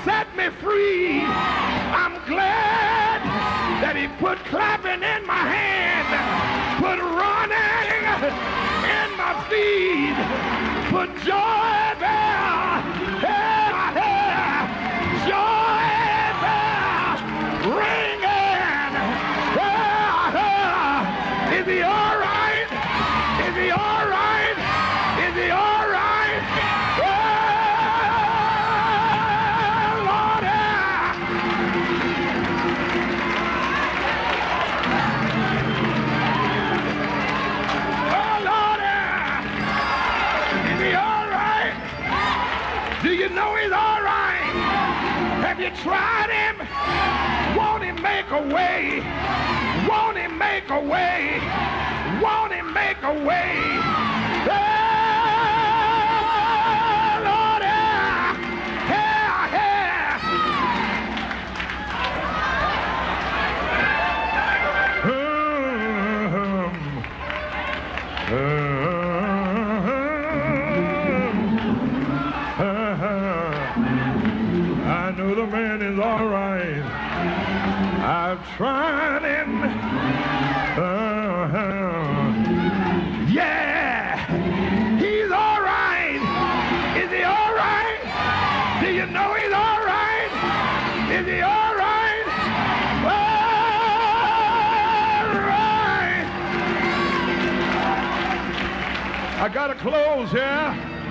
set me free. I'm glad that he put clapping in my hand, put running in my feet, put joy there, joy there, ringing. Is he all right? Is he all right? Is he all right? Lord, is he all right? Do you know he's all right? Have you tried him? Won't he make a way? Won't he make a way? Won't he make a way? Oh, Lord, I know the man is all right. I've tried him. Yeah, he's all right. Is he all right? Do you know he's all right? Is he all right? All right. I gotta close here.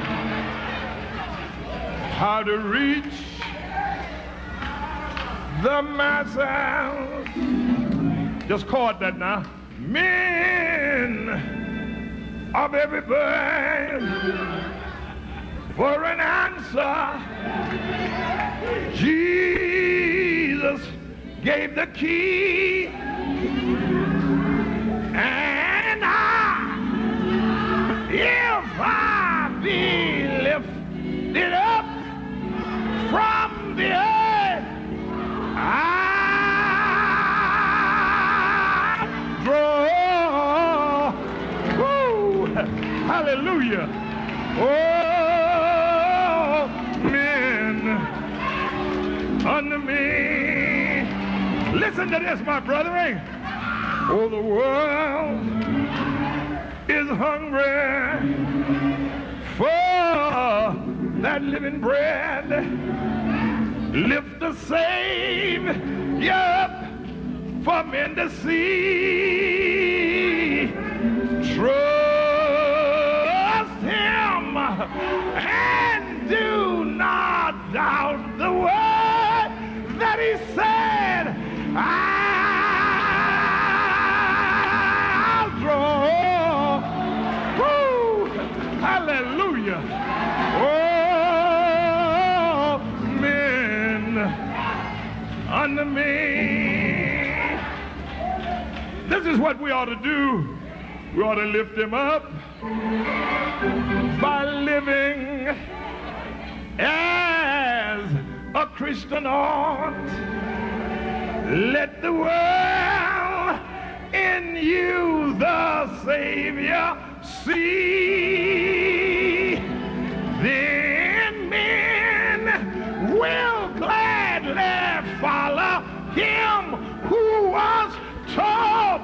How to reach the masses. Just chord that now. Men of every bird, for an answer, Jesus gave the key, and if I be lifted up from the earth, I draw. Woo, hallelujah. Oh, men unto me. Listen to this, my brethren. Oh, the world is hungry for that living bread. Lift the Savior up for men to see. Trust him and do not doubt the word that he said. I'll draw. Woo! Hallelujah. Oh, men unto me. This is what we ought to do. We ought to lift him up by living as a Christian ought. Let the world in you the Savior see. Then men will gladly follow him who was taught.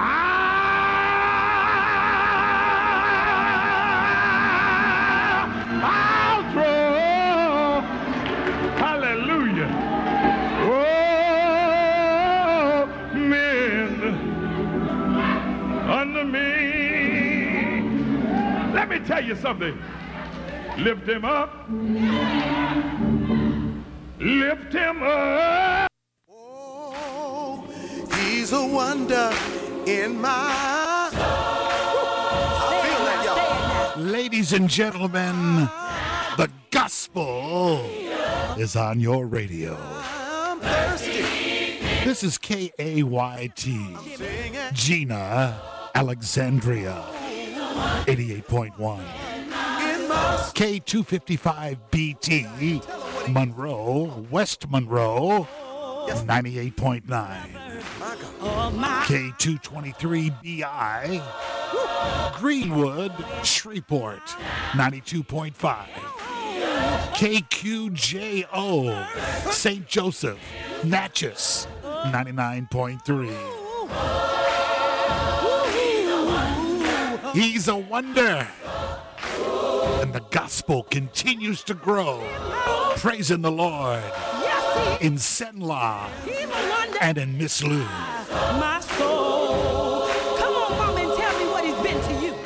I'll draw. Hallelujah. Oh, men unto me. Let me tell you something. Lift him up. Lift him up. Oh, he's a wonder in my soul. I feel that, y'all. Ladies and gentlemen, the gospel is on your radio. I'm thirsty. This is KAYT, Gina, Alexandria, 88.1. K255BT, Monroe, West Monroe, 98.9. K223BI, Greenwood, Shreveport, 92.5. KQJO, St. Joseph, Natchez, 99.3. He's a wonder. And the gospel continues to grow. Praising the Lord in Senla and in Miss Lou. My soul. Come on, Mama, and tell me what he's been to you.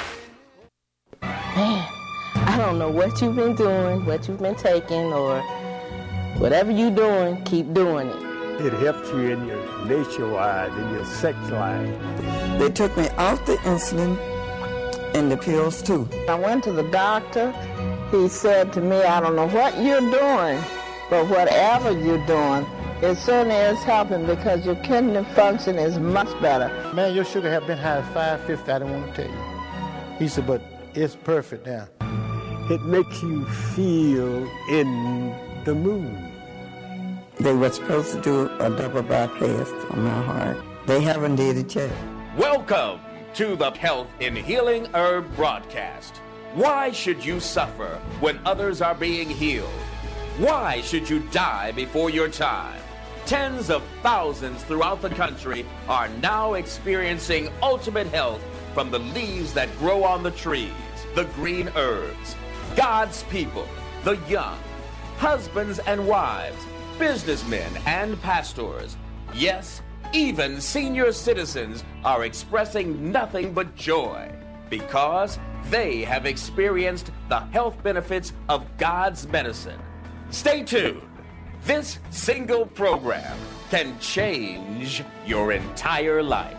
Man, I don't know what you've been doing, what you've been taking, or whatever you're doing, keep doing it. It helps you in your nature-wise, in your sex life. They took me off the insulin and the pills too. I went to the doctor. He said to me, I don't know what you're doing, but whatever you're doing, it certainly is helping because your kidney function is much better. Man, your sugar have been high as 550, I didn't want to tell you. He said, but it's perfect now. It makes you feel in the mood. They were supposed to do a double bypass on my heart. They haven't did it yet. Welcome to the Health in Healing Herb broadcast. Why should you suffer when others are being healed? Why should you die before your time? Tens of thousands throughout the country are now experiencing ultimate health from the leaves that grow on the trees, the green herbs. God's people, the young, husbands and wives, businessmen and pastors, yes, even senior citizens are expressing nothing but joy because they have experienced the health benefits of God's medicine. Stay tuned. This single program can change your entire life.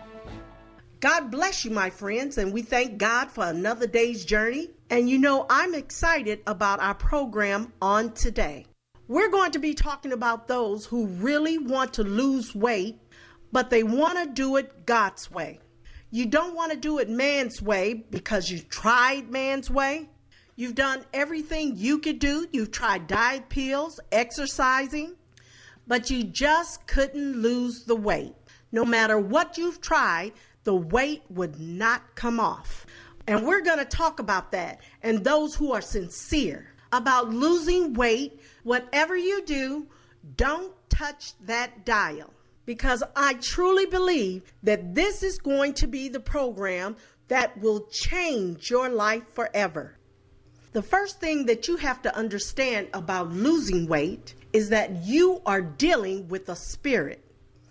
God bless you, my friends, and we thank God for another day's journey. And you know, I'm excited about our program on today. We're going to be talking about those who really want to lose weight, but they want to do it God's way. You don't want to do it man's way because you tried man's way. You've done everything you could do. You've tried diet pills, exercising, but you just couldn't lose the weight. No matter what you've tried, the weight would not come off. And we're going to talk about that and those who are sincere about losing weight. Whatever you do, don't touch that dial, because I truly believe that this is going to be the program that will change your life forever. The first thing that you have to understand about losing weight is that you are dealing with a spirit,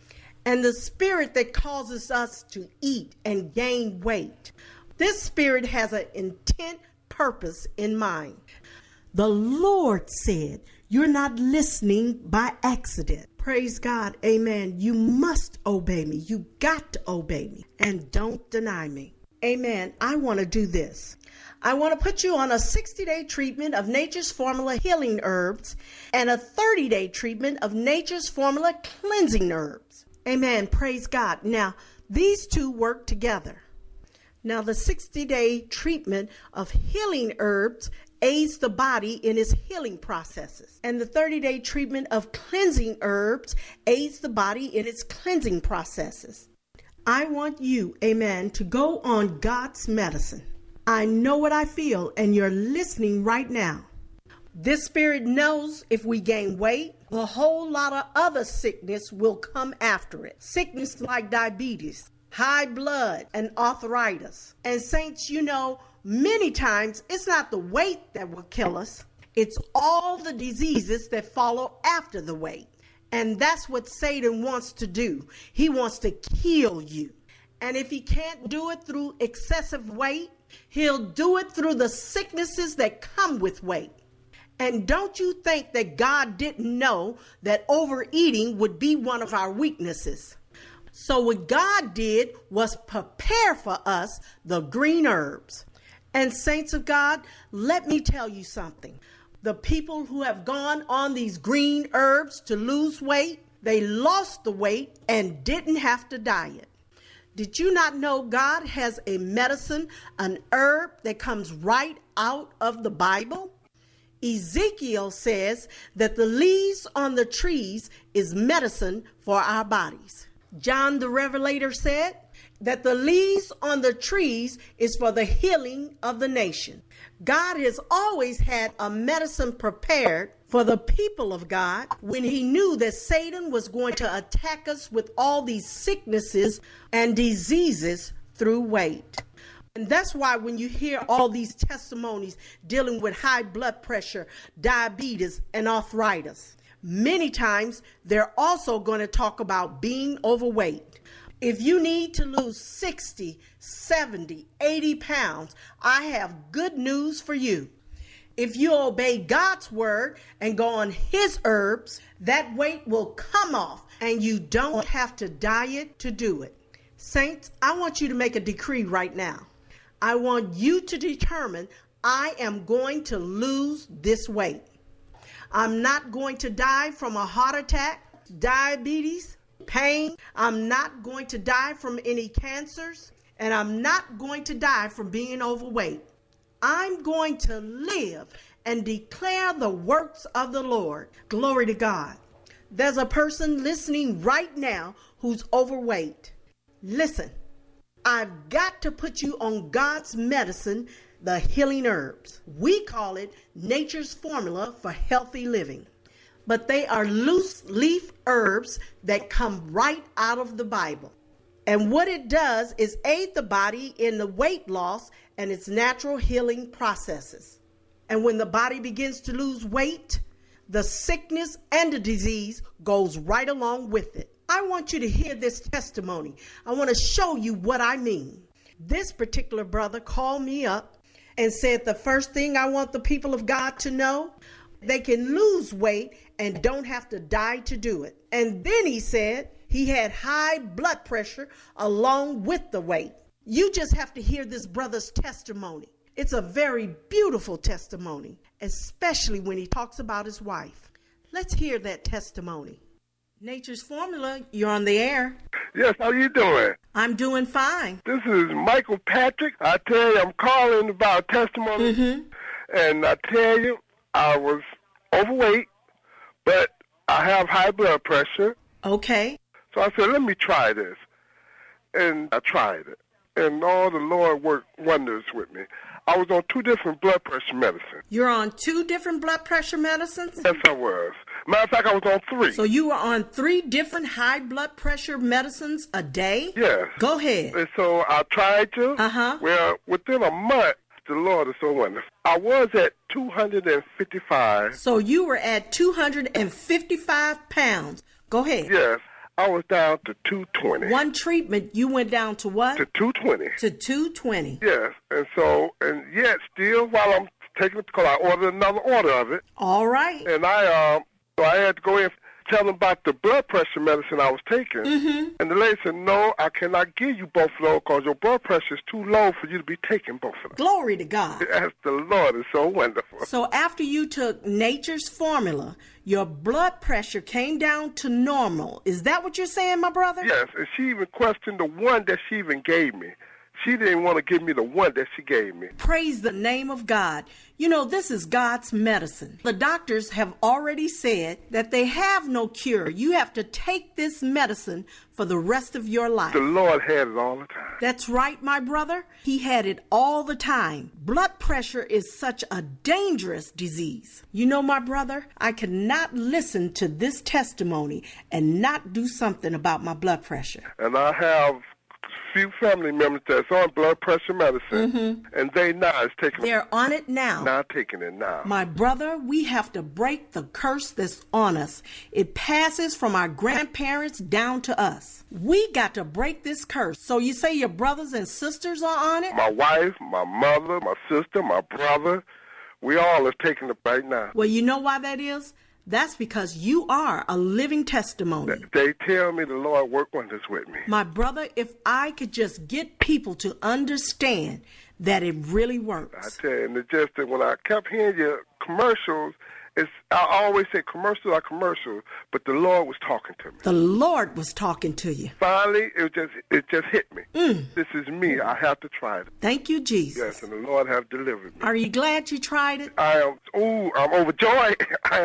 and the spirit that causes us to eat and gain weight. This spirit has an intent purpose in mind. The Lord said, you're not listening by accident. Praise God. Amen. You must obey me. You got to obey me and don't deny me. Amen. I want to do this. I want to put you on a 60-day treatment of Nature's Formula healing herbs and a 30-day treatment of Nature's Formula cleansing herbs. Amen. Praise God. Now, these two work together. Now, the 60-day treatment of healing herbs aids the body in its healing processes. And the 30-day treatment of cleansing herbs aids the body in its cleansing processes. I want you, amen, to go on God's medicine. I know what I feel, and you're listening right now. This spirit knows if we gain weight, a whole lot of other sickness will come after it. Sickness like diabetes, high blood, and arthritis. And saints, you know, many times it's not the weight that will kill us. It's all the diseases that follow after the weight. And that's what Satan wants to do. He wants to kill you. And if he can't do it through excessive weight, he'll do it through the sicknesses that come with weight. And don't you think that God didn't know that overeating would be one of our weaknesses? So what God did was prepare for us the green herbs. And saints of God, let me tell you something. The people who have gone on these green herbs to lose weight, they lost the weight and didn't have to diet. Did you not know God has a medicine, an herb that comes right out of the Bible? Ezekiel says that the leaves on the trees is medicine for our bodies. John the Revelator said, that the leaves on the trees is for the healing of the nation. God has always had a medicine prepared for the people of God when he knew that Satan was going to attack us with all these sicknesses and diseases through weight. And that's why when you hear all these testimonies dealing with high blood pressure, diabetes, and arthritis, many times they're also going to talk about being overweight. If you need to lose 60, 70, 80 pounds, I have good news for you. If you obey God's word and go on his herbs, that weight will come off and you don't have to diet to do it. Saints, I want you to make a decree right now. I want you to determine, I am going to lose this weight. I'm not going to die from a heart attack, diabetes, pain. I'm not going to die from any cancers, and I'm not going to die from being overweight. I'm going to live and declare the works of the Lord. Glory to God. There's a person listening right now who's overweight. Listen, I've got to put you on God's medicine, the healing herbs. We call it nature's formula for healthy living. But they are loose leaf herbs that come right out of the Bible. And what it does is aid the body in the weight loss and its natural healing processes. And when the body begins to lose weight, the sickness and the disease goes right along with it. I want you to hear this testimony. I want to show you what I mean. This particular brother called me up and said the first thing I want the people of God to know, they can lose weight and don't have to die to do it. And then he said he had high blood pressure along with the weight. You just have to hear this brother's testimony. It's a very beautiful testimony, especially when he talks about his wife. Let's hear that testimony. Nature's Formula, you're on the air. Yes, how you doing? I'm doing fine. This is Michael Patrick. I tell you, I'm calling about testimony. And I tell you, I was overweight, but I have high blood pressure. Okay. So I said, let me try this. And I tried it. And all the Lord worked wonders with me. I was on 2 different blood pressure medicines. You're on 2 different blood pressure medicines? Yes, I was. Matter of fact, I was on 3. So you were on 3 different high blood pressure medicines a day? Yes. Go ahead. And so I tried to. Well, within a month, the Lord is so wonderful. I was at 255. So you were at 255 pounds. Go ahead. Yes. I was down to 220. One treatment, you went down to what? To 220. To 220. Yes. And so, and yet still while I'm taking it, because I ordered another order of it. All right. And so I had to go in and tell them about the blood pressure medicine I was taking. And the lady said, no, I cannot give you both of those because your blood pressure is too low for you to be taking both of them. Glory to God. Yes, the Lord is so wonderful. So after you took Nature's Formula, your blood pressure came down to normal. Is that what you're saying, my brother? Yes, and she even questioned the one that she even gave me. She didn't want to give me the one that she gave me. Praise the name of God. You know, this is God's medicine. The doctors have already said that they have no cure. You have to take this medicine for the rest of your life. The Lord had it all the time. That's right, my brother. He had it all the time. Blood pressure is such a dangerous disease. You know, my brother, I cannot listen to this testimony and not do something about my blood pressure. And I have few family members that's on blood pressure medicine, and they now is taking. They're on it now. Not taking it now. My brother, we have to break the curse that's on us. It passes from our grandparents down to us. We got to break this curse. So you say your brothers and sisters are on it? My wife, my mother, my sister, my brother, we all are taking it right now. Well, you know why that is? That's because you are a living testimony. They tell me the Lord worked wonders with me. My brother, if I could just get people to understand that it really works. I tell you, and it's just that when I kept hearing your commercials, I always say commercials are commercials, but the Lord was talking to me. The Lord was talking to you. Finally, it just hit me. This is me. I have to try it. Thank you, Jesus. Yes, and the Lord have delivered me. Are you glad you tried it? I'm overjoyed.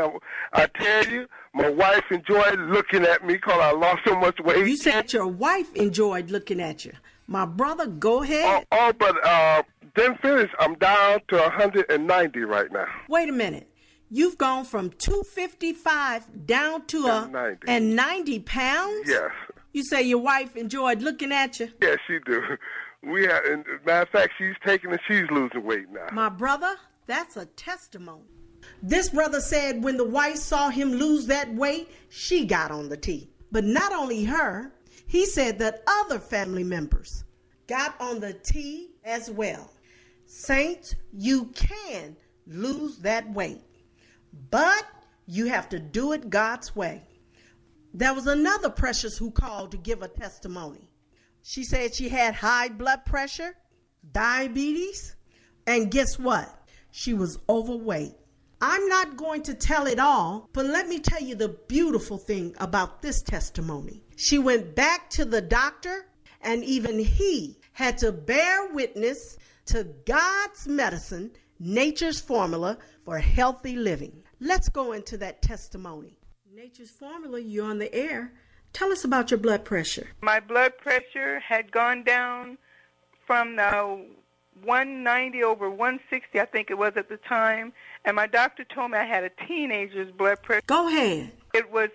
I tell you, my wife enjoyed looking at me because I lost so much weight. You said your wife enjoyed looking at you. My brother, go ahead. But didn't finish. I'm down to 190 right now. Wait a minute. You've gone from 255 down to 90 pounds? Yes. You say your wife enjoyed looking at you? Yes, she do. Matter of fact, she's taking and she's losing weight now. My brother, that's a testimony. This brother said when the wife saw him lose that weight, she got on the T. But not only her, he said that other family members got on the T as well. Saints, you can lose that weight, but you have to do it God's way. There was another precious who called to give a testimony. She said she had high blood pressure, diabetes, and guess what? She was overweight. I'm not going to tell it all, but let me tell you the beautiful thing about this testimony. She went back to the doctor, and even he had to bear witness to God's medicine, nature's formula for healthy living. Let's go into that testimony. Nature's Formula, you're on the air. Tell us about your blood pressure. My blood pressure had gone down from 190 over 160, I think it was at the time, and my doctor told me I had a teenager's blood pressure. Go ahead. It was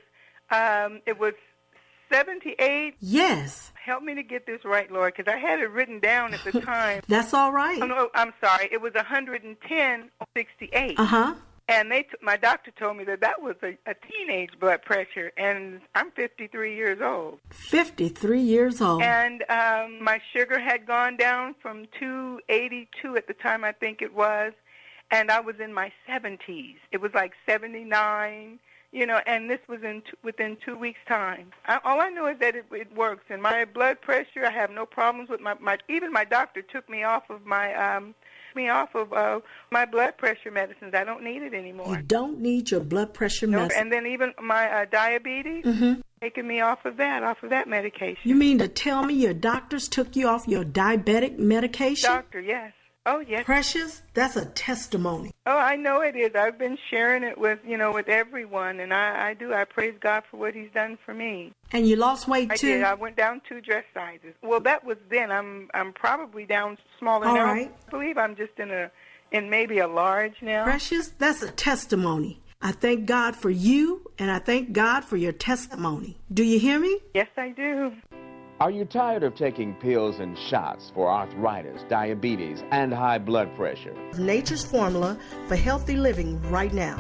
78. Yes. Help me to get this right, Lord, because I had it written down at the time. That's all right. Oh, no, I'm sorry. It was 110/68. Uh-huh. And my doctor told me that was a teenage blood pressure, and I'm 53 years old. 53 years old. And my sugar had gone down from 282 at the time, I think it was, and I was in my 70s. It was like 79, and this was within 2 weeks' time. All I know is that it works. And my blood pressure, I have no problems with even my doctor took me off of my my blood pressure medicines. I don't need it anymore. You don't need your blood pressure medicine. And then even my diabetes, taking me off of that medication. You mean to tell me your doctors took you off your diabetic medication? Doctor, yes. Oh, yes. Precious, that's a testimony. Oh, I know it is. I've been sharing it with everyone, and I praise God for what He's done for me. And you lost weight too? I did. I went down 2 dress sizes. Well, that was then. I'm probably down smaller now. Right. I believe I'm just in maybe a large now. Precious, that's a testimony. I thank God for you, and I thank God for your testimony. Do you hear me? Yes, I do. Are you tired of taking pills and shots for arthritis, diabetes, and high blood pressure? Nature's Formula for healthy living right now.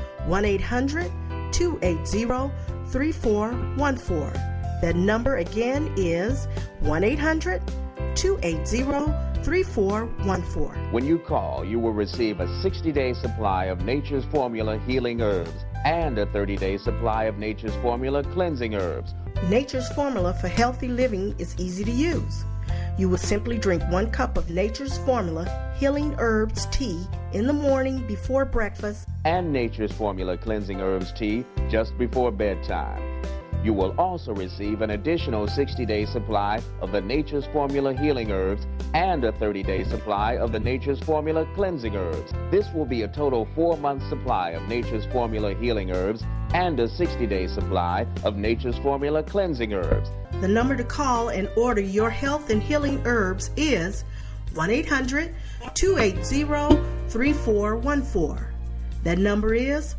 1-800-280-3414. That number again is 1-800-280-3414. When you call, you will receive a 60-day supply of Nature's Formula healing herbs and a 30-day supply of Nature's Formula cleansing herbs. Nature's Formula for healthy living is easy to use. You will simply drink 1 cup of Nature's Formula Healing Herbs Tea in the morning before breakfast and Nature's Formula Cleansing Herbs Tea just before bedtime. You will also receive an additional 60-day supply of the Nature's Formula Healing Herbs and a 30-day supply of the Nature's Formula Cleansing Herbs. This will be a total 4-month supply of Nature's Formula Healing Herbs and a 60-day supply of Nature's Formula Cleansing Herbs. The number to call and order your health and healing herbs is 1-800-280-3414. That number is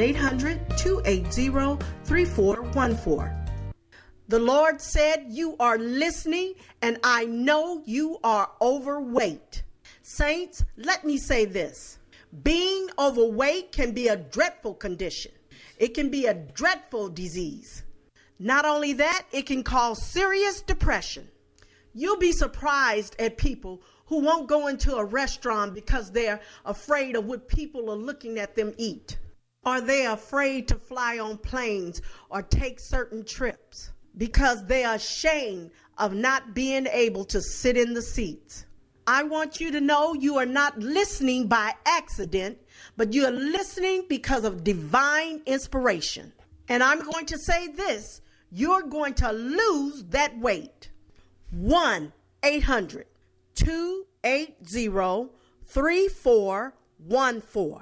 1-800-280-3414. The Lord said you are listening, and I know you are overweight. Saints, let me say this. Being overweight can be a dreadful condition. It can be a dreadful disease. Not only that, it can cause serious depression. You'll be surprised at people who won't go into a restaurant because they're afraid of what people are looking at them eat. Or they're afraid to fly on planes or take certain trips because they are ashamed of not being able to sit in the seats. I want you to know you are not listening by accident, but you are listening because of divine inspiration. And I'm going to say this, you're going to lose that weight. 1-800-280-3414.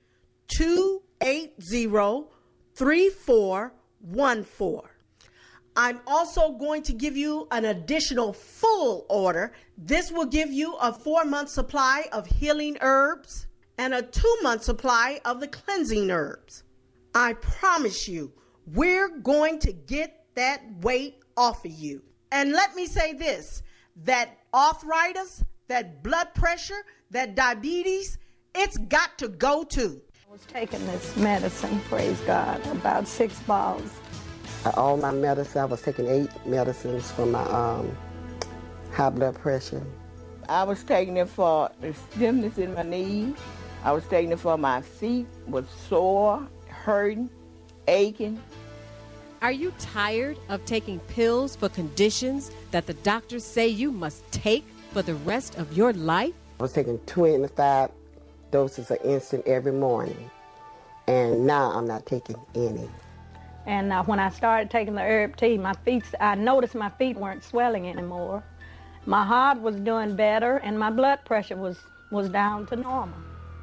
1-800-280-3414. I'm also going to give you an additional full order. This will give you a 4-month supply of healing herbs and a 2-month supply of the cleansing herbs. I promise you, we're going to get that weight off of you. And let me say this, that arthritis, that blood pressure, that diabetes, it's got to go too. I was taking this medicine, praise God, about 6 balls. All my medicine, I was taking 8 medicines for my high blood pressure. I was taking it for the stiffness in my knees. I was taking it for my feet was sore, hurting, aching. Are you tired of taking pills for conditions that the doctors say you must take for the rest of your life? I was taking 25 doses of insulin every morning, and now I'm not taking any. And when I started taking the herb tea, I noticed my feet weren't swelling anymore. My heart was doing better, and my blood pressure was down to normal.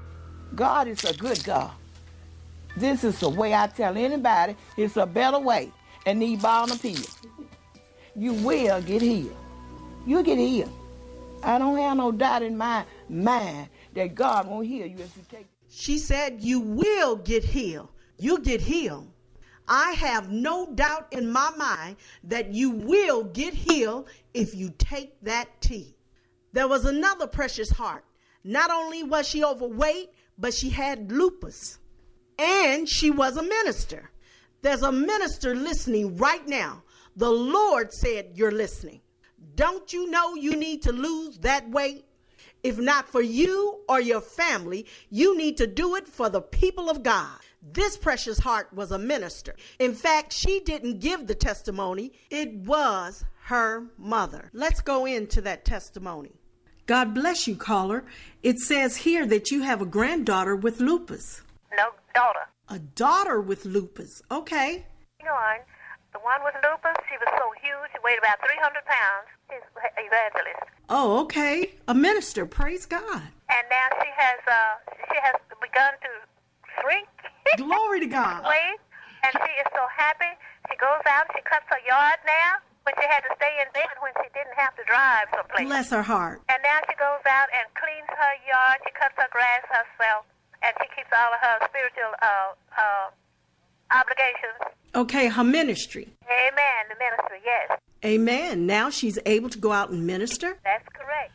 God is a good God. This is the way I tell anybody, it's a better way, and need bound to peel. You will get healed. You'll get healed. I don't have no doubt in my mind that God won't heal you if you take it. She said you will get healed. You'll get healed. I have no doubt in my mind that you will get healed if you take that tea. There was another precious heart. Not only was she overweight, but she had lupus. And she was a minister. There's a minister listening right now. The Lord said you're listening. Don't you know you need to lose that weight? If not for you or your family, you need to do it for the people of God. This precious heart was a minister. In fact, she didn't give the testimony. It was her mother. Let's go into that testimony. God bless you, caller. It says here that you have a granddaughter with lupus. No, daughter. A daughter with lupus. Okay. The one with lupus, she was so huge, she weighed about 300 pounds. She's an evangelist. Oh, okay. A minister. Praise God. And now she has begun to shrink. Glory to God. Weight, and she is so happy. She goes out, she cuts her yard now, when she had to stay in bed when she didn't have to drive someplace. Bless her heart. And now she goes out and cleans her yard, she cuts her grass herself, and she keeps all of her spiritual obligations. Okay, her ministry. Amen, the ministry, yes. Amen. Now she's able to go out and minister? That's correct.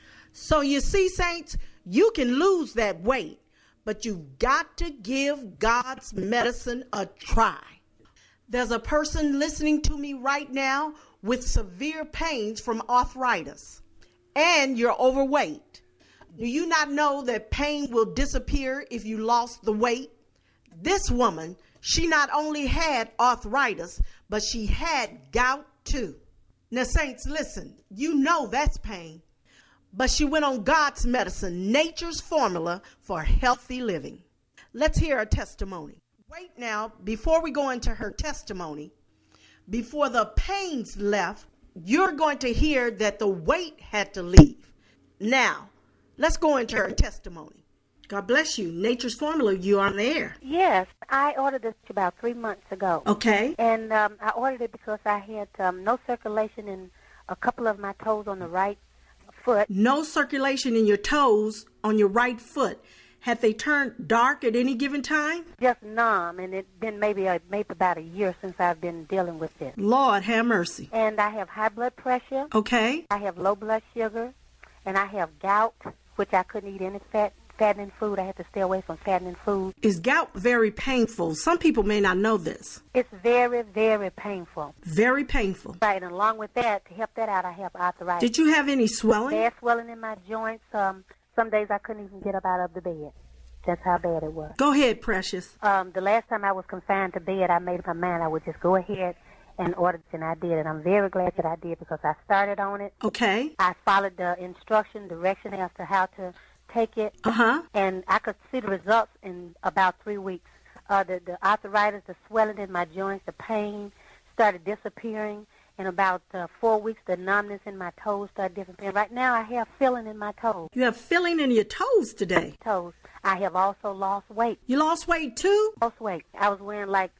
So you see, saints, you can lose that weight, but you've got to give God's medicine a try. There's a person listening to me right now with severe pains from arthritis, and you're overweight. Do you not know that pain will disappear if you lost the weight? This woman, she not only had arthritis, but she had gout too. Now, saints, listen, you know that's pain. But she went on God's medicine, nature's formula for healthy living. Let's hear her testimony. Wait now, before we go into her testimony, before the pains left, you're going to hear that the weight had to leave. Now, let's go into her testimony. God bless you. Nature's Formula, you're on the air. Yes, I ordered this about 3 months ago. Okay. And I ordered it because I had no circulation in a couple of my toes on the right foot. No circulation in your toes on your right foot. Had they turned dark at any given time? Just numb, and it's been maybe about a year since I've been dealing with this. Lord, have mercy. And I have high blood pressure. Okay. I have low blood sugar, and I have gout, which I couldn't eat any fattening food. I had to stay away from fattening food. Is gout very painful? Some people may not know this. It's very, very painful. Very painful. Right, and along with that, to help that out, I have arthritis. Did you have any swelling? Bad swelling in my joints. Some days I couldn't even get up out of the bed. That's how bad it was. Go ahead, Precious. The last time I was confined to bed, I made up my mind I would just go ahead and order it, and I did. And I'm very glad that I did because I started on it. Okay. I followed the direction as to how to take it. Uh-huh. And I could see the results in about 3 weeks. The arthritis, the swelling in my joints, the pain started disappearing. In about 4 weeks, the numbness in my toes started disappearing. Right now, I have feeling in my toes. You have feeling in your toes today? Toes. I have also lost weight. You lost weight too? Lost weight. I was wearing like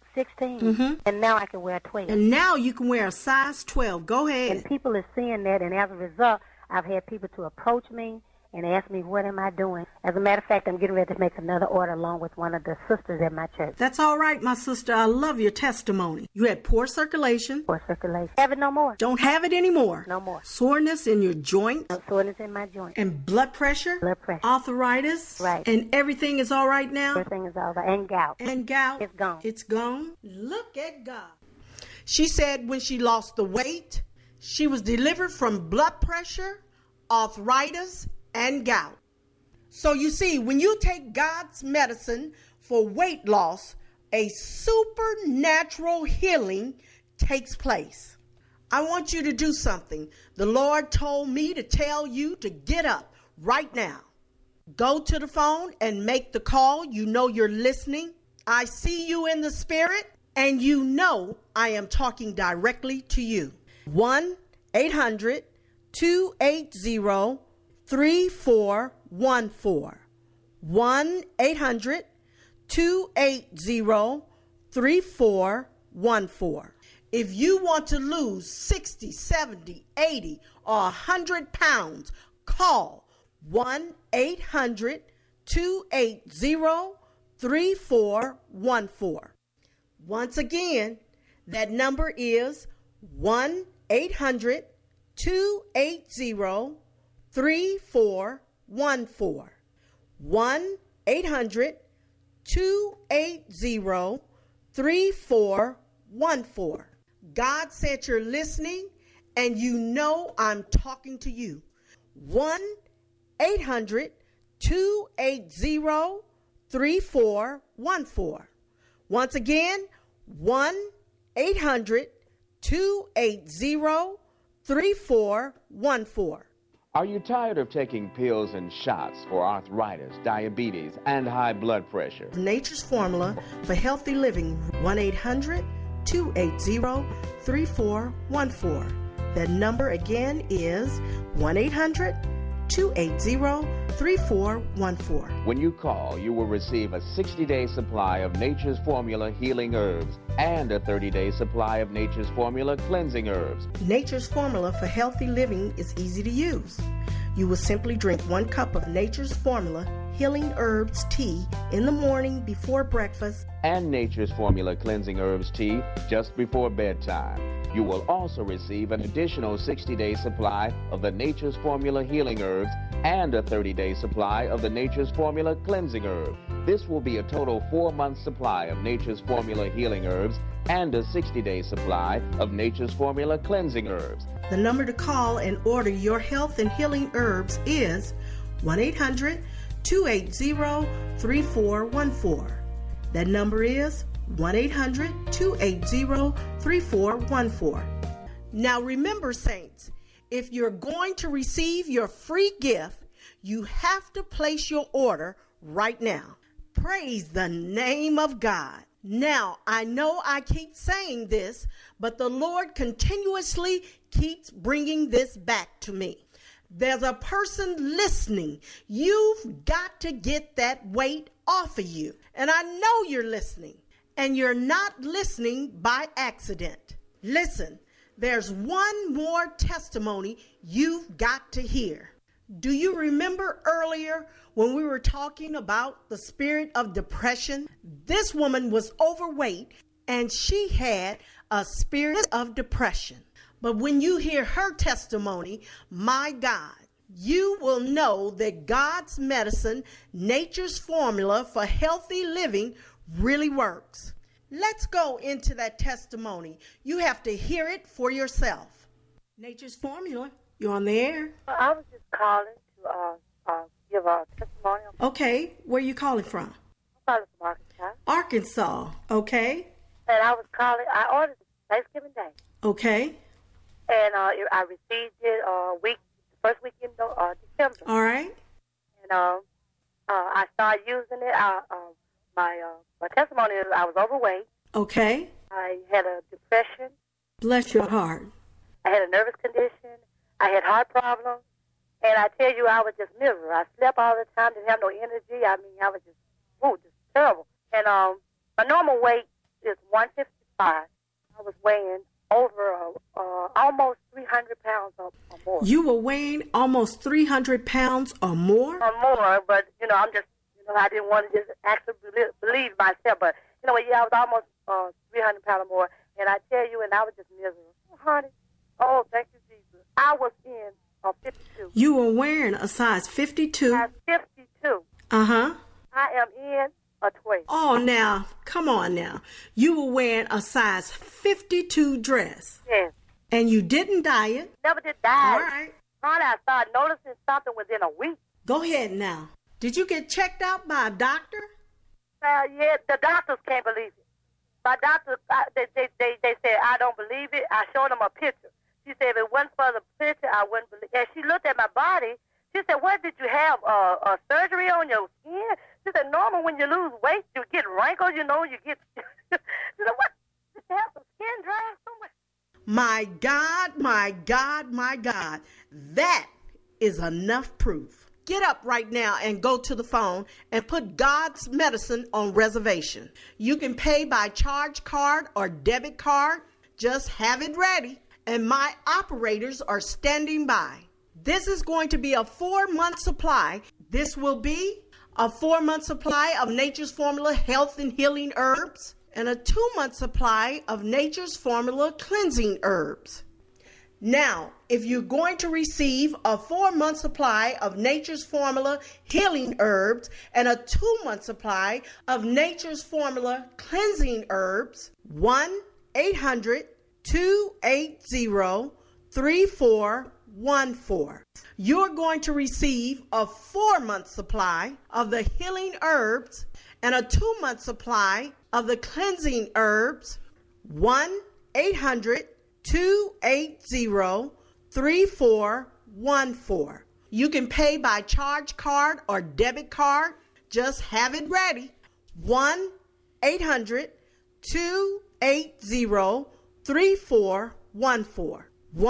16, and now I can wear 12. And now you can wear a size 12. Go ahead. And people are seeing that, and as a result, I've had people to approach me and ask me, what am I doing? As a matter of fact, I'm getting ready to make another order along with one of the sisters at my church. That's all right, my sister. I love your testimony. You had poor circulation. Poor circulation. Have it no more. Don't have it anymore. No more. Soreness in your joint. No soreness in my joint. And blood pressure. Blood pressure. Arthritis. Right. And everything is all right now. Everything is all right. And gout. And gout. It's gone. It's gone. Look at God. She said when she lost the weight, she was delivered from blood pressure, arthritis, and gout. So you see, when you take God's medicine for weight loss, a supernatural healing takes place. I want you to do something. The Lord told me to tell you to get up right now. Go to the phone and make the call. You know you're listening. I see you in the spirit, and you know I am talking directly to you. 1-800-280-3414. 1-800-280-3414. If you want to lose 60, 70, 80, or 100 pounds, call 1-800-280-3414. Once again, that number is 1-800-280-3414. 1-800-280-3414. God said you're listening, and you know I'm talking to you. 1-800-280-3414. Once again, 1-800-280-3414. Are you tired of taking pills and shots for arthritis, diabetes, and high blood pressure? Nature's Formula for Healthy Living, 1-800-280-3414. That number again is 1-800-280-3414. When you call, you will receive a 60-day supply of Nature's Formula healing herbs and a 30-day supply of Nature's Formula cleansing herbs. Nature's Formula for Healthy Living is easy to use. You will simply drink 1 cup of Nature's Formula Healing Herbs tea in the morning before breakfast, and Nature's Formula cleansing herbs tea just before bedtime. You will also receive an additional 60-day supply of the Nature's Formula healing herbs and a 30-day supply of the Nature's Formula cleansing herb. This will be a total 4-month supply of Nature's Formula healing herbs and a 60-day supply of Nature's Formula cleansing herbs. The number to call and order your health and healing herbs is 1-800-280-3414. That number is 1-800-280-3414. Now remember, saints, if you're going to receive your free gift, you have to place your order right now. Praise the name of God. Now, I know I keep saying this, but the Lord continuously keeps bringing this back to me. There's a person listening. You've got to get that weight off of you. And I know you're listening. And you're not listening by accident. Listen, there's one more testimony you've got to hear. Do you remember earlier when we were talking about the spirit of depression? This woman was overweight and she had a spirit of depression. But when you hear her testimony, my God, you will know that God's medicine, Nature's Formula for Healthy Living, really works. Let's go into that testimony. You have to hear it for yourself. Nature's Formula, you're on the air. I was just calling to give a testimony. Okay, where are you calling from? I'm calling from Arkansas. Arkansas, okay. And I was calling, I ordered it Thanksgiving Day. Okay. And I received it first weekend of December. All right. And I started using it. My testimony is I was overweight. Okay. I had a depression. Bless your heart. I had a nervous condition. I had heart problems. And I tell you, I was just miserable. I slept all the time, didn't have no energy. I mean, I was just terrible. And my normal weight is 155. I was weighing over almost 300 pounds or more. You were weighing almost 300 pounds or more? Or more, but, I'm just, I didn't want to just actually believe myself. But, I was almost 300 pounds or more. And I tell you, and I was just miserable. Oh, honey, thank you, Jesus. I was in a 52. You were wearing a size 52? Size 52. Uh-huh. I am in a 12. Oh, now, come on now. You were wearing a size 52 dress. Yes. And you didn't diet? Never did diet. All right. Honey, I started noticing something within a week. Go ahead now. Did you get checked out by a doctor? Yeah, the doctors can't believe it. My doctor, they said, I don't believe it. I showed them a picture. She said, if it wasn't for the picture, I wouldn't believe it. And she looked at my body. She said, what, did you have a surgery on your skin? She said, normal when you lose weight, you get wrinkles, you get... She said, what? Did you have some skin dry somewhere? My God, my God, my God. That is enough proof. Get up right now and go to the phone and put God's Medicine on reservation. You can pay by charge card or debit card. Just have it ready. And my operators are standing by. This is going to be a 4-month supply. This will be a 4-month supply of Nature's Formula Health and Healing Herbs and a 2-month supply of Nature's Formula Cleansing Herbs. Now, if you're going to receive a 4-month supply of Nature's Formula Healing Herbs and a 2-month supply of Nature's Formula Cleansing Herbs, 1-800-280-3414. You're going to receive a 4-month supply of the healing herbs and a 2-month supply of the cleansing herbs. 1-800-280-3414. You can pay by charge card or debit card. Just have it ready. 1-800-280-3414.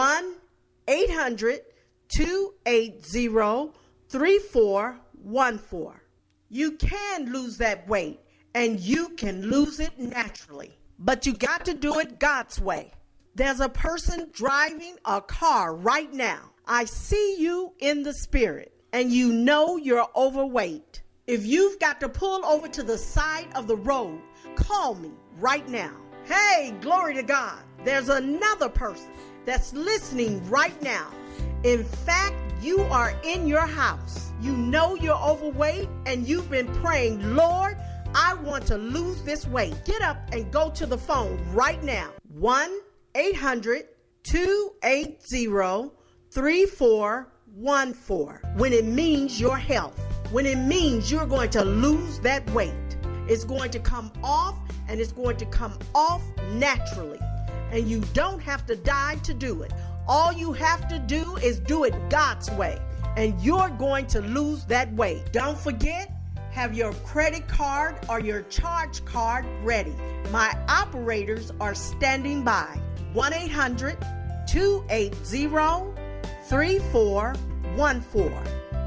1-800-280-3414. You can lose that weight, and you can lose it naturally. But you got to do it God's way. There's a person driving a car right now. I see you in the spirit, and you know you're overweight. If you've got to pull over to the side of the road, call me right now. Hey, glory to God. There's another person that's listening right now. In fact, you are in your house. You know you're overweight, and you've been praying, Lord, I want to lose this weight. Get up and go to the phone right now. 1-800-280-3414. When it means your health, when it means you're going to lose that weight, it's going to come off, and it's going to come off naturally. And you don't have to die to do it. All you have to do is do it God's way, and you're going to lose that weight. Don't forget, have your credit card or your charge card ready. My operators are standing by. 1-800-280-3414.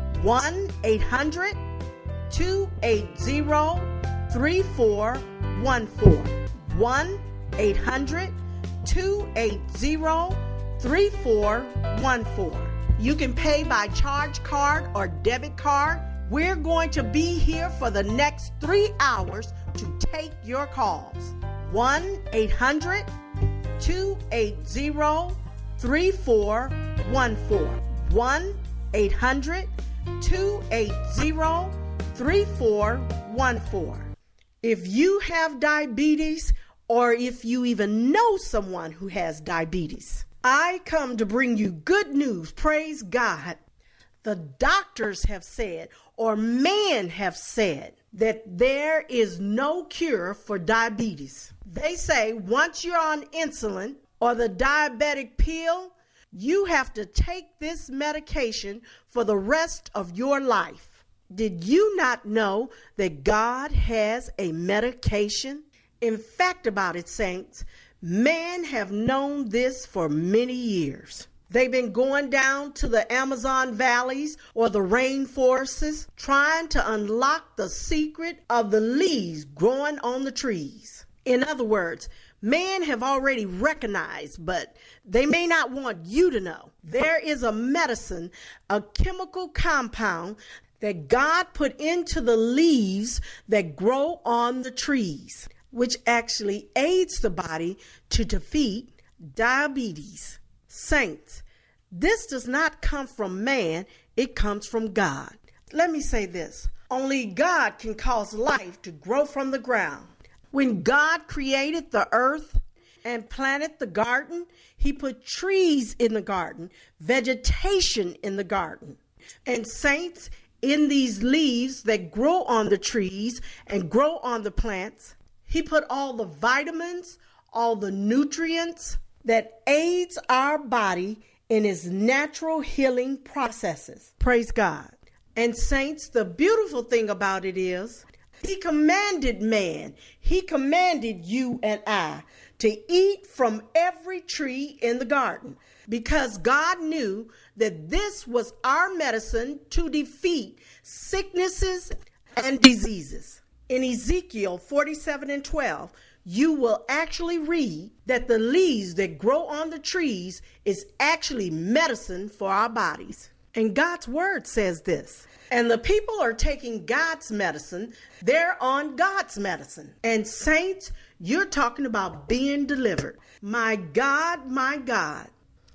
1-800-280-3414. 1-800-280-3414. You can pay by charge card or debit card. We're going to be here for the next 3 hours to take your calls. 1-800-280-3414. 1-800-280-3414. If you have diabetes, or if you even know someone who has diabetes, I come to bring you good news. Praise God. The doctors have said, or men have said, that there is no cure for diabetes. They say once you're on insulin or the diabetic pill, you have to take this medication for the rest of your life. Did you not know that God has a medication? In fact about it, saints, men have known this for many years. They've been going down to the Amazon valleys or the rainforests trying to unlock the secret of the leaves growing on the trees. In other words, men have already recognized, but they may not want you to know. There is a medicine, a chemical compound that God put into the leaves that grow on the trees, which actually aids the body to defeat diabetes. Saints, this does not come from man, it comes from God. Let me say this. Only God can cause life to grow from the ground. When God created the earth and planted the garden, he put trees in the garden, vegetation in the garden. And saints, in these leaves that grow on the trees and grow on the plants, he put all the vitamins, all the nutrients that aids our body in its natural healing processes. Praise God. And saints, the beautiful thing about it is, he commanded man, he commanded you and I to eat from every tree in the garden because God knew that this was our medicine to defeat sicknesses and diseases. In Ezekiel 47:12, you will actually read that the leaves that grow on the trees is actually medicine for our bodies. And God's word says this. And the people are taking God's medicine. They're on God's medicine. And saints, you're talking about being delivered. My God, my God.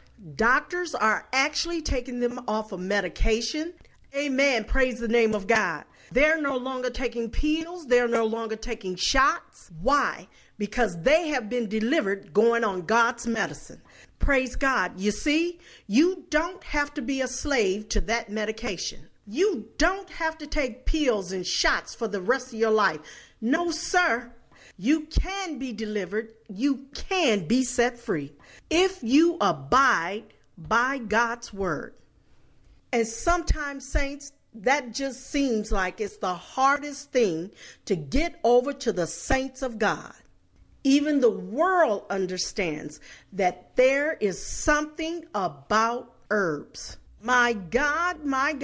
Doctors are actually taking them off of medication. Amen. Praise the name of God. They're no longer taking pills. They're no longer taking shots. Why? Because they have been delivered going on God's medicine. Praise God. You see, you don't have to be a slave to that medication. You don't have to take pills and shots for the rest of your life. No, sir. You can be delivered. You can be set free if you abide by God's word. And sometimes, saints, that just seems like it's the hardest thing to get over to the saints of God. Even the world understands that there is something about herbs. My God,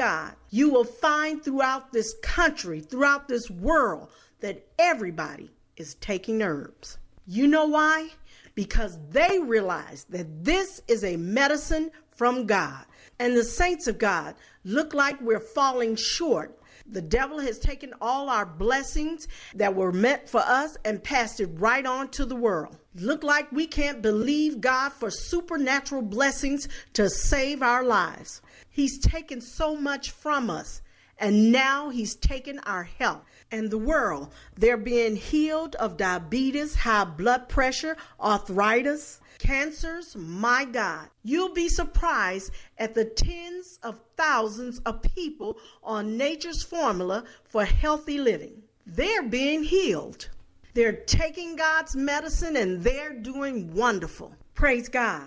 you will find throughout this country, throughout this world, that everybody is taking herbs. You know why? Because they realize that this is a medicine from God. And the saints of God look like we're falling short. The devil has taken all our blessings that were meant for us and passed it right on to the world. Look like we can't believe God for supernatural blessings to save our lives. He's taken so much from us, and now he's taken our health. And the world, they're being healed of diabetes, high blood pressure, arthritis, cancers. My God, you'll be surprised at the tens of thousands of people on nature's formula for healthy living. They're being healed. They're taking God's medicine and they're doing wonderful. Praise God.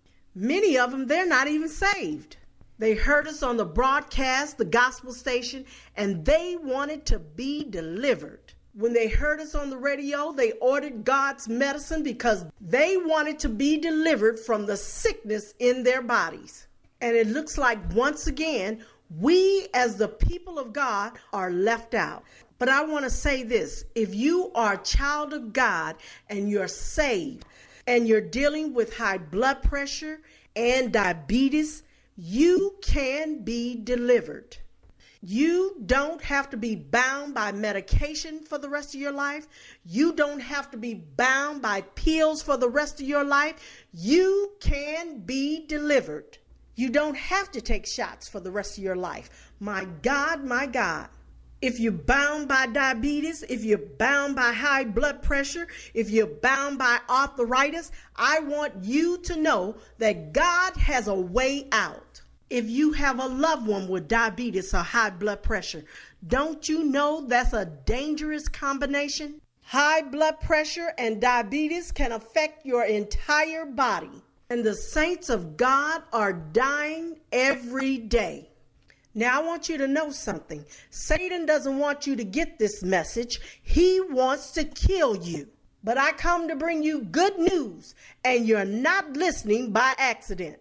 Many of them, they're not even saved. They heard us on the broadcast, the gospel station, and they wanted to be delivered. When they heard us on the radio, they ordered God's medicine because they wanted to be delivered from the sickness in their bodies. And it looks like once again, we as the people of God are left out. But I want to say this, if you are a child of God and you're saved and you're dealing with high blood pressure and diabetes, you can be delivered. You don't have to be bound by medication for the rest of your life. You don't have to be bound by pills for the rest of your life. You can be delivered. You don't have to take shots for the rest of your life. My God, my God. If you're bound by diabetes, if you're bound by high blood pressure, if you're bound by arthritis, I want you to know that God has a way out. If you have a loved one with diabetes or high blood pressure, don't you know that's a dangerous combination? High blood pressure and diabetes can affect your entire body. And the saints of God are dying every day. Now, I want you to know something. Satan doesn't want you to get this message. He wants to kill you. But I come to bring you good news, and you're not listening by accident.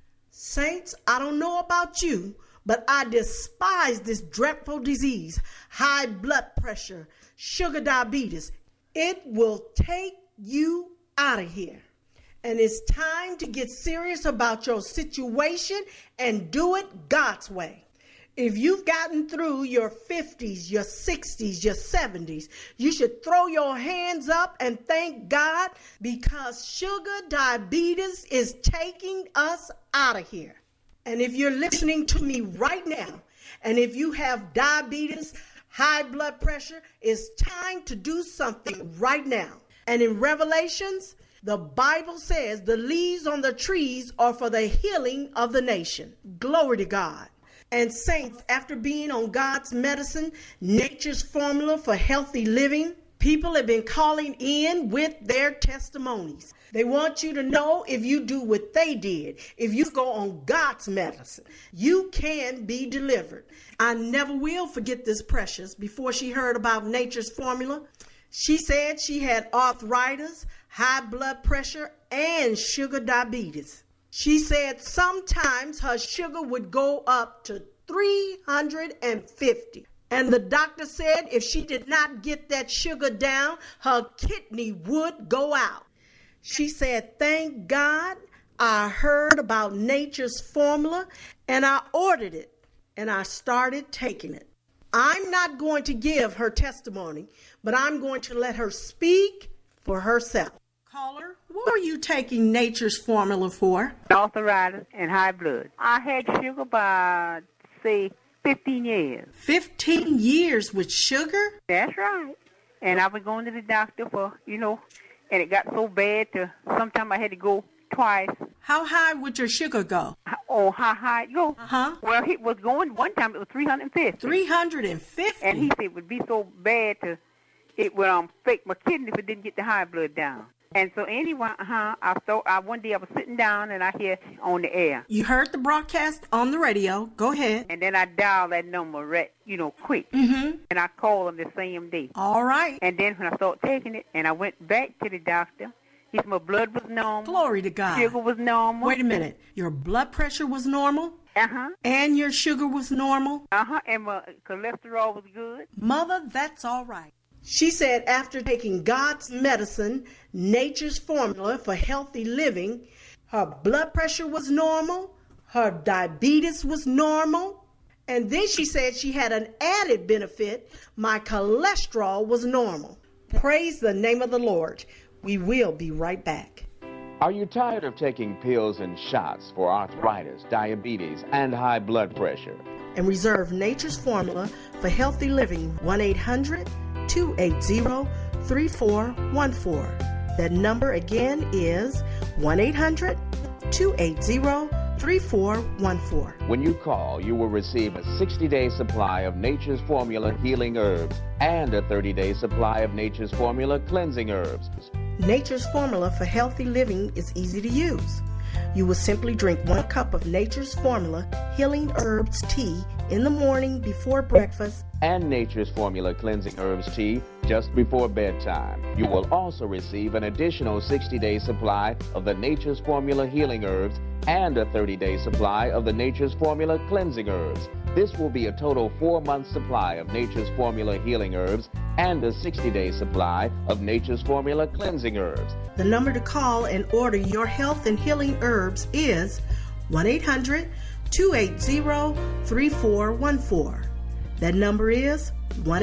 Saints, I don't know about you, but I despise this dreadful disease, high blood pressure, sugar diabetes. It will take you out of here. And it's time to get serious about your situation and do it God's way. If you've gotten through your 50s, your 60s, your 70s, you should throw your hands up and thank God, because sugar diabetes is taking us out of here. And if you're listening to me right now, and if you have diabetes, high blood pressure, it's time to do something right now. And in Revelations, the Bible says the leaves on the trees are for the healing of the nation. Glory to God. And saints, after being on God's medicine, nature's formula for healthy living, people have been calling in with their testimonies. They want you to know, if you do what they did, if you go on God's medicine, you can be delivered. I never will forget this Precious. Before she heard about nature's formula, she said she had arthritis, high blood pressure, and sugar diabetes. She said sometimes her sugar would go up to 350. And the doctor said if she did not get that sugar down, her kidney would go out. She said, thank God I heard about nature's formula and I ordered it and I started taking it. I'm not going to give her testimony, but I'm going to let her speak for herself. Caller, what are you taking nature's formula for? Arthritis and high blood. I had sugar by, say, 15 years. 15 years with sugar? That's right. And I was going to the doctor for, and it got so bad to sometimes I had to go twice. How high would your sugar go? Oh, how high it go? Uh-huh. Well, it was going, one time it was 350. 350? And he said it would be so bad it would fake my kidney if it didn't get the high blood down. And so anyway, one day I was sitting down and I hear on the air. You heard the broadcast on the radio. Go ahead. And then I dialed that number, quick. Mm-hmm. And I called them the same day. All right. And then when I started taking it, and I went back to the doctor, he said my blood was normal. Glory to God. Sugar was normal. Wait a minute. Your blood pressure was normal? Uh-huh. And your sugar was normal? Uh-huh. And my cholesterol was good. Mother, that's all right. She said after taking God's medicine, nature's formula for healthy living, her blood pressure was normal, her diabetes was normal, and then she said she had an added benefit, my cholesterol was normal. Praise the name of the Lord. We will be right back. Are you tired of taking pills and shots for arthritis, diabetes, and high blood pressure? And reserve nature's formula for healthy living, 1-800-280-3414. That number again is 1-800-280-3414. When you call, you will receive a 60-day supply of Nature's Formula healing herbs and a 30-day supply of Nature's Formula cleansing herbs. Nature's formula for healthy living is easy to use. You will simply drink 1 cup of Nature's Formula Healing Herbs tea in the morning before breakfast and Nature's Formula Cleansing Herbs tea just before bedtime. You will also receive an additional 60-day supply of the Nature's Formula Healing Herbs and a 30-day supply of the Nature's Formula Cleansing Herbs. This will be a total 4-month supply of Nature's Formula Healing Herbs and a 60-day supply of Nature's Formula Cleansing Herbs. The number to call and order your health and healing herbs is 1-800-280-3414. That number is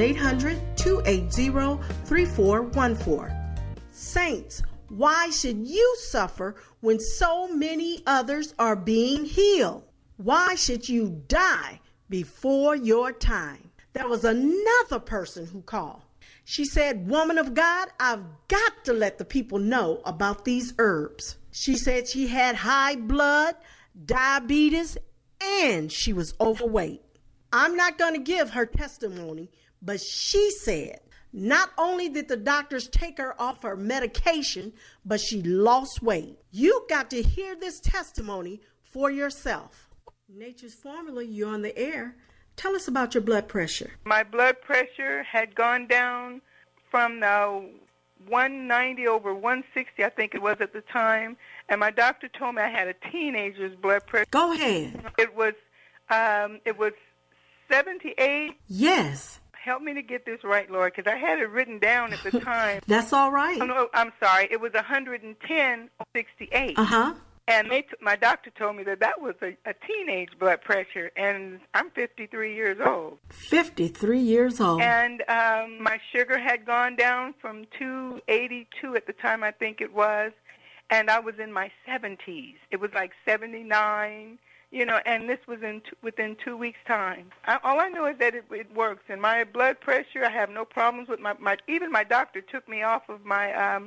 1-800-280-3414. Saints, why should you suffer when so many others are being healed? Why should you die before your time? There was another person who called. She said, woman of God, I've got to let the people know about these herbs. She said she had high blood, diabetes, and she was overweight. I'm not going to give her testimony, but she said not only did the doctors take her off her medication, but she lost weight. You got to hear this testimony for yourself. Nature's Formula, you're on the air. Tell us about your blood pressure. My blood pressure had gone down from 190 over 160, I think it was at the time, and my doctor told me I had a teenager's blood pressure. Go ahead. It was 78. Yes. help me to get this right, Lord, because I had it written down at the time. That's all right. Oh, no, I'm sorry. It was 110/68. Uh-huh. And my doctor told me that was a teenage blood pressure, and I'm 53 years old. 53 years old. And my sugar had gone down from 282 at the time, I think it was, and I was in my 70s. It was like 79, and this was within 2 weeks' time. All I know is that it works. And my blood pressure, I have no problems with even my doctor took me off of my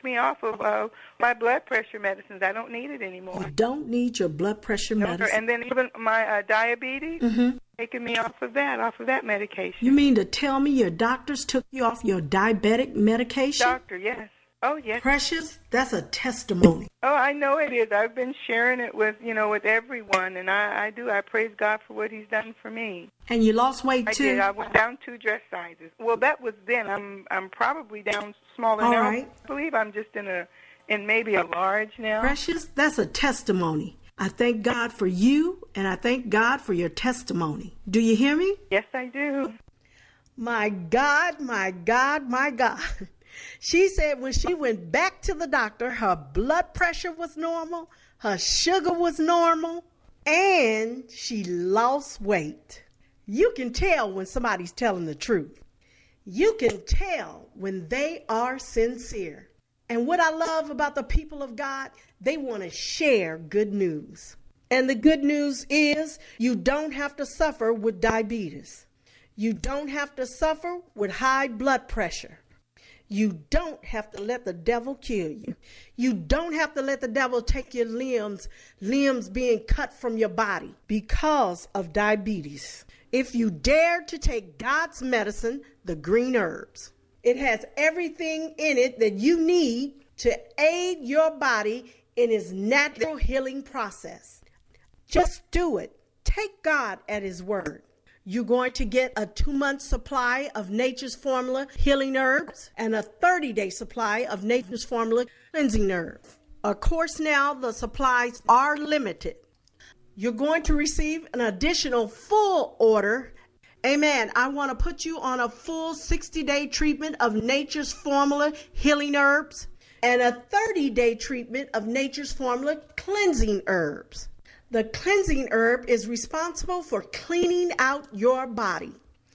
blood pressure medicines. I don't need it anymore. You don't need your blood pressure medicine. And then even my diabetes, taking me off of that medication. You mean to tell me your doctors took you off your diabetic medication? Doctor, yes. Oh, yes. Precious, that's a testimony. Oh, I know it is. I've been sharing it with everyone, and I praise God for what He's done for me. And you lost weight too? I did. I went down 2 dress sizes. Well, that was then. I'm probably down smaller now. All right. I believe I'm just in maybe a large now. Precious, that's a testimony. I thank God for you, and I thank God for your testimony. Do you hear me? Yes, I do. My God, my God, my God. She said when she went back to the doctor, her blood pressure was normal, her sugar was normal, and she lost weight. You can tell when somebody's telling the truth. You can tell when they are sincere. And what I love about the people of God, they want to share good news. And the good news is you don't have to suffer with diabetes. You don't have to suffer with high blood pressure. You don't have to let the devil kill you. You don't have to let the devil take your limbs being cut from your body because of diabetes. If you dare to take God's medicine, the green herbs, it has everything in it that you need to aid your body in its natural healing process. Just do it. Take God at His word. You're going to get a 2-month supply of Nature's Formula healing herbs and a 30-day supply of Nature's Formula cleansing herbs. Of course, now the supplies are limited. You're going to receive an additional full order. Amen. I want to put you on a full 60-day treatment of Nature's Formula healing herbs and a 30-day treatment of Nature's Formula cleansing herbs. The cleansing herb is responsible for cleaning out your body.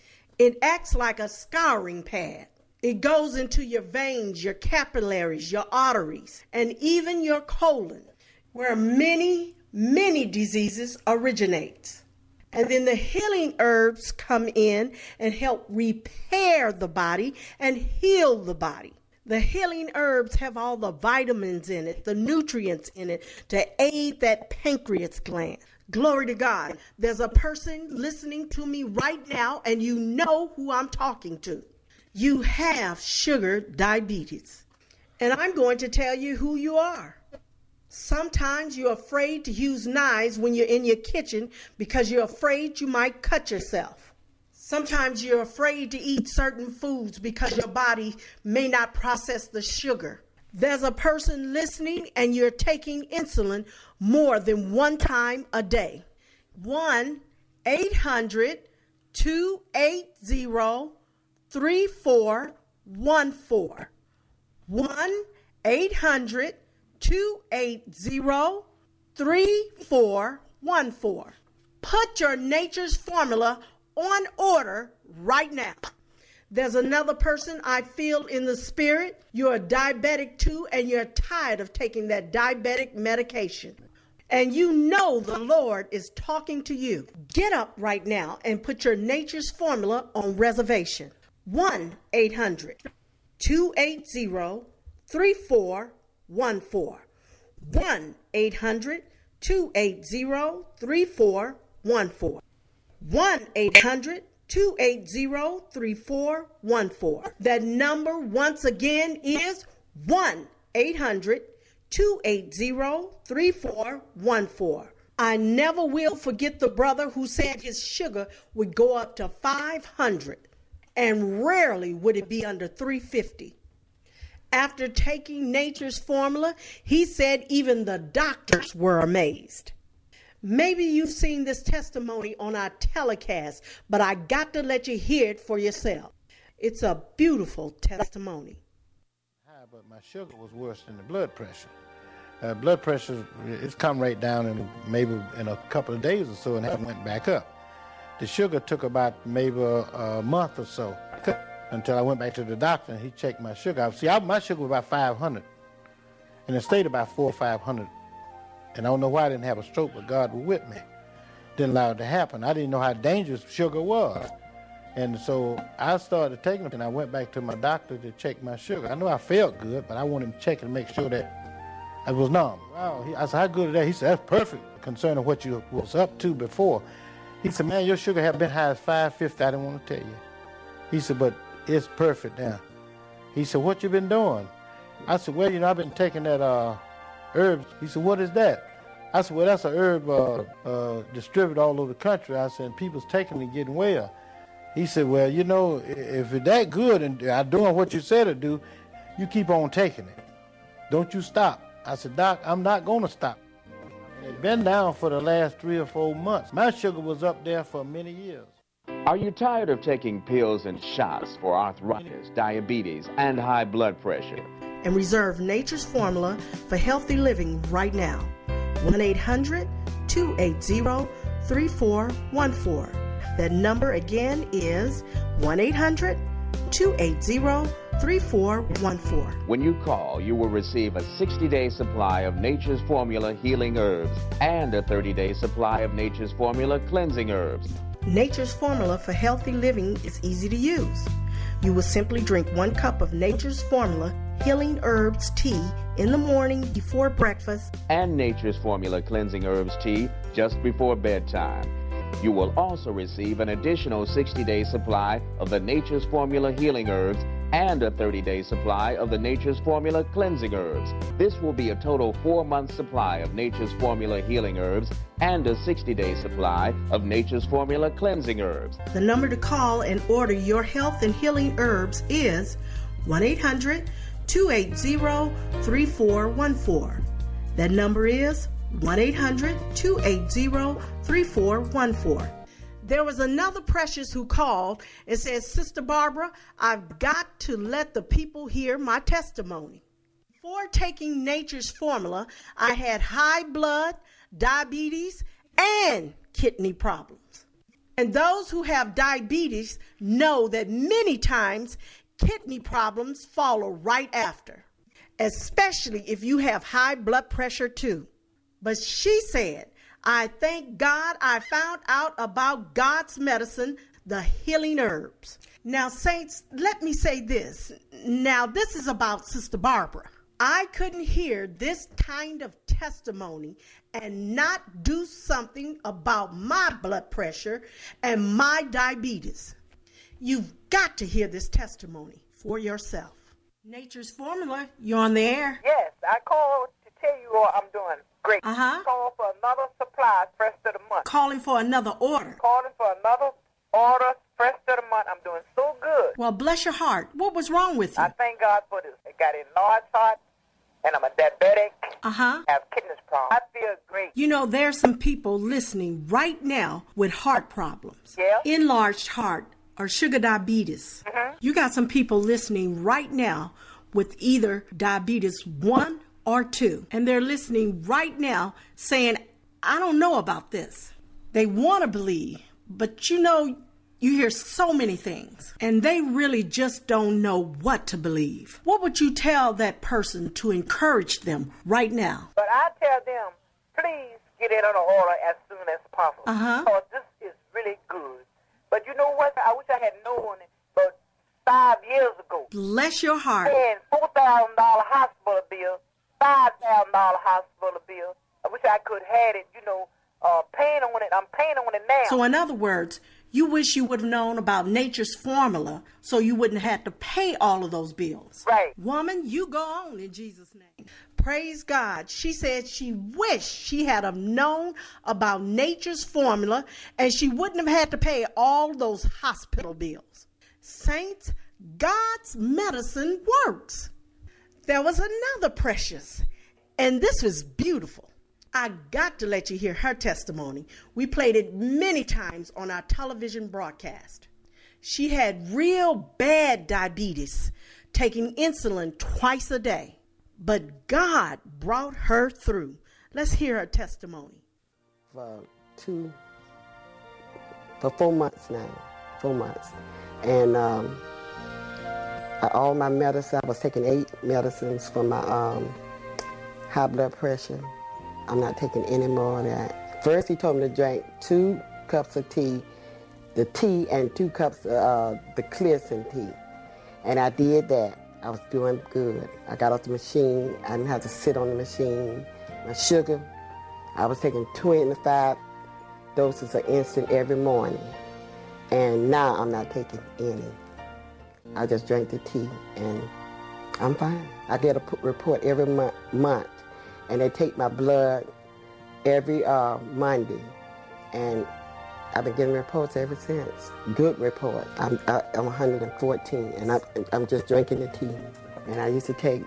It acts like a scouring pad. It goes into your veins, your capillaries, your arteries, and even your colon, where many, many diseases originate. And then the healing herbs come in and help repair the body and heal the body. The healing herbs have all the vitamins in it, the nutrients in it to aid that pancreas gland. Glory to God. There's a person listening to me right now, and you know who I'm talking to. You have sugar diabetes. And I'm going to tell you who you are. Sometimes you're afraid to use knives when you're in your kitchen because you're afraid you might cut yourself. Sometimes you're afraid to eat certain foods because your body may not process the sugar. There's a person listening and you're taking insulin more than 1 time a day. 1-800-280-3414. 1-800-280-3414. Put your Nature's Formula on order right now. There's another person I feel in the spirit. You're a diabetic too, and you're tired of taking that diabetic medication. And you know the Lord is talking to you. Get up right now and put your Nature's Formula on reservation. 1-800-280-3414. 1-800-280-3414. 1-800-280-3414. That number once again is 1-800-280-3414. I never will forget the brother who said his sugar would go up to 500 and rarely would it be under 350. After taking Nature's Formula, he said even the doctors were amazed. Maybe you've seen this testimony on our telecast, but I got to let you hear it for yourself. It's a beautiful testimony. But my sugar was worse than the blood pressure. Blood pressure, it's come right down in maybe in a couple of days or so, and it went back up. The sugar took about maybe a month or so until I went back to the doctor and he checked my sugar. See, my sugar was about 500, and it stayed about 400 or 500. And I don't know why I didn't have a stroke, but God was with me. Didn't allow it to happen. I didn't know how dangerous sugar was. And so I started taking it, and I went back to my doctor to check my sugar. I know I felt good, but I wanted him to check and make sure that I was normal. Wow. I said, how good is that? He said, that's perfect, concerning what you was up to before. He said, man, your sugar had been high as 550. I didn't want to tell you. He said, but it's perfect now. He said, what you been doing? I said, well, I've been taking that herb. He said, what is that? I said, well, that's an herb distributed all over the country. I said, and people's taking it and getting well. He said, well, if it's that good and I'm doing what you said to do, you keep on taking it. Don't you stop. I said, Doc, I'm not going to stop. It's been down for the last 3 or 4 months. My sugar was up there for many years. Are you tired of taking pills and shots for arthritis, diabetes, and high blood pressure? And reserve Nature's Formula for healthy living right now. 1-800-280-3414. That number again is 1-800-280-3414. When you call, you will receive a 60-day supply of Nature's Formula healing herbs and a 30-day supply of Nature's Formula cleansing herbs. Nature's Formula for healthy living is easy to use. You will simply drink 1 cup of Nature's Formula healing herbs tea in the morning before breakfast and Nature's Formula cleansing herbs tea just before bedtime. You will also receive an additional 60-day supply of the Nature's Formula healing herbs and a 30-day supply of the Nature's Formula cleansing herbs. This will be a total 4-month supply of Nature's Formula healing herbs and a 60-day supply of Nature's Formula cleansing herbs. The number to call and order your health and healing herbs is 1-800-280-3414. That number is 1-800-280-3414. There was another precious who called and said, Sister Barbara, I've got to let the people hear my testimony. Before taking Nature's Formula, I had high blood, diabetes, and kidney problems. And those who have diabetes know that many times kidney problems follow right after, especially if you have high blood pressure too. But she said, I thank God I found out about God's medicine, the healing herbs. Now, saints, let me say this. Now, this is about Sister Barbara. I couldn't hear this kind of testimony and not do something about my blood pressure and my diabetes. You've got to hear this testimony for yourself. Nature's Formula, you're on the air. Yes, I called to tell you all I'm doing great. Call for another supply first of the month. Calling for another order. Calling for another order first of the month. I'm doing so good. Well, bless your heart. What was wrong with you? I thank God for this. I got enlarged heart, and I'm a diabetic. Have kidney problems. I feel great. You know, there's some people listening right now with heart problems. Yeah. Enlarged heart or sugar diabetes. You got some people listening right now with either diabetes 1 or 2. And they're listening right now saying, I don't know about this. They want to believe, but you hear so many things and they really just don't know what to believe. What would you tell that person to encourage them right now? But I tell them, please get it on order as soon as possible. Because this is really good. But you know what? I wish I had known it about 5 years ago. Bless your heart. And $4,000 hospital bill, $5,000 hospital bill. I wish I could have it, paying on it. I'm paying on it now. So in other words, you wish you would have known about Nature's Formula so you wouldn't have to pay all of those bills. Right. Woman, you go on in Jesus' name. Praise God. She said she wished she had have known about Nature's Formula and she wouldn't have had to pay all those hospital bills. Saints, God's medicine works. There was another precious, and this was beautiful. I got to let you hear her testimony. We played it many times on our television broadcast. She had real bad diabetes, taking insulin twice a day. But God brought her through. Let's hear her testimony. For 4 months now. 4 months. And all my medicine, I was taking 8 medicines for my high blood pressure. I'm not taking any more of that. First, he told me to drink 2 cups of tea, the tea, and 2 cups of the Clearsin tea. And I did that. I was doing good. I got off the machine. I didn't have to sit on the machine. My sugar, I was taking 25 doses of insulin every morning. And now I'm not taking any. I just drank the tea, and I'm fine. I get a report every month, and they take my blood every Monday, and I've been getting reports ever since. Good report. I'm 114, and I'm just drinking the tea. And I used to take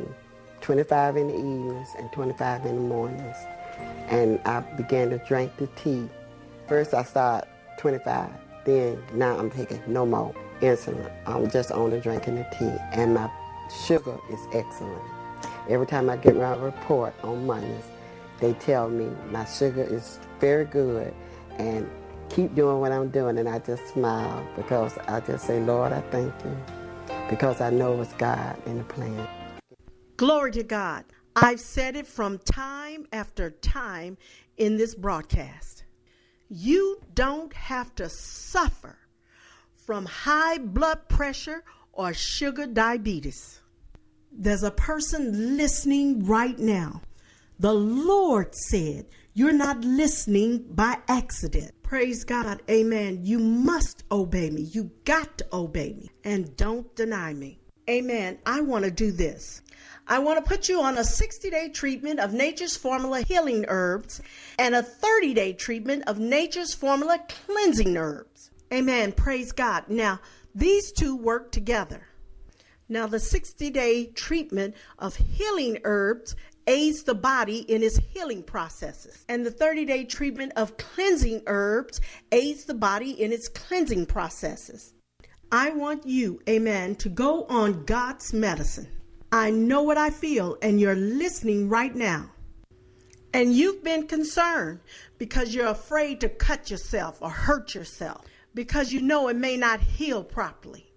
25 in the evenings and 25 in the mornings, and I began to drink the tea. First I started 25, then now I'm taking no more insulin. I'm just only drinking the tea, and my sugar is excellent. Every time I get my report on Mondays, they tell me my sugar is very good, and keep doing what I'm doing. And I just smile because I just say, Lord, I thank you, because I know it's God in the plan. Glory to God. I've said it from time after time in this broadcast. You don't have to suffer from high blood pressure or sugar diabetes. There's a person listening right now. The Lord said, you're not listening by accident. Praise God. Amen. You must obey me. You got to obey me, and don't deny me. Amen. I want to do this. I want to put you on a 60-day treatment of Nature's Formula healing herbs and a 30-day treatment of Nature's Formula cleansing herbs. Amen. Praise God. Now, these two work together. Now, the 60-day treatment of healing herbs aids the body in its healing processes. And the 30-day treatment of cleansing herbs aids the body in its cleansing processes. I want you, amen, to go on God's medicine. I know what I feel, and you're listening right now. And you've been concerned because you're afraid to cut yourself or hurt yourself because you know it may not heal properly.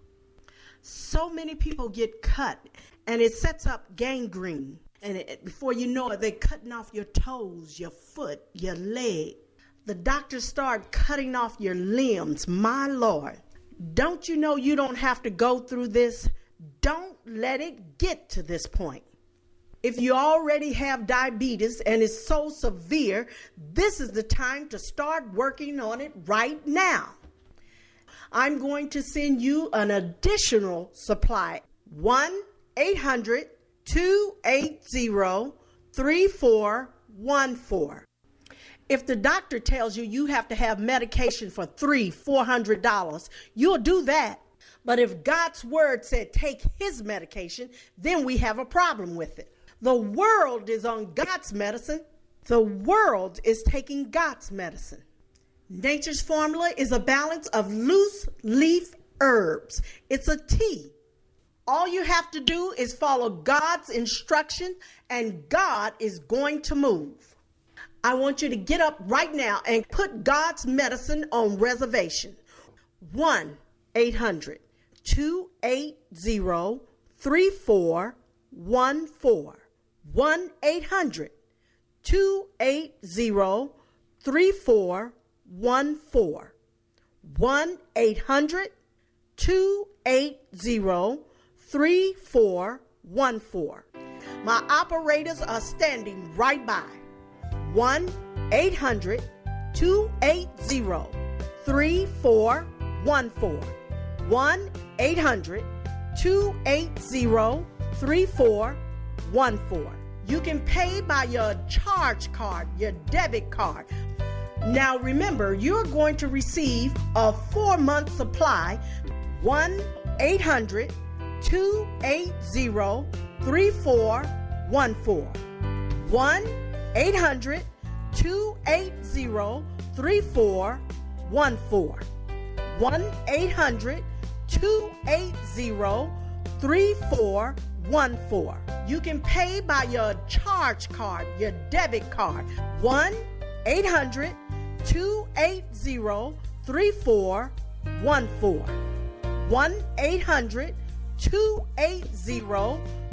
So many people get cut, and it sets up gangrene. And before you know it, they're cutting off your toes, your foot, your leg. The doctors start cutting off your limbs. My Lord, don't you know you don't have to go through this? Don't let it get to this point. If you already have diabetes and it's so severe, this is the time to start working on it right now. I'm going to send you an additional supply. 1-800-280-3414. If the doctor tells you you have to have medication for $300-400, you'll do that. But if God's word said take his medication, then we have a problem with it. The world is on God's medicine. The world is taking God's medicine. Nature's Formula is a balance of loose leaf herbs. It's a tea. All you have to do is follow God's instruction, and God is going to move. I want you to get up right now and put God's medicine on reservation. 1-800-280-3414. 1-800-280-3414. 1-800-280-3414. My operators are standing right by. 1-800-280-3414. 1-800-280-3414. You can pay by your charge card, your debit card. Now remember, you're going to receive a 4-month supply. 1-800-280-3414. 1-800-280-3414. 1-800-280-3414. You can pay by your charge card, your debit card. 1-800-280-3414. 1-800-280-3414.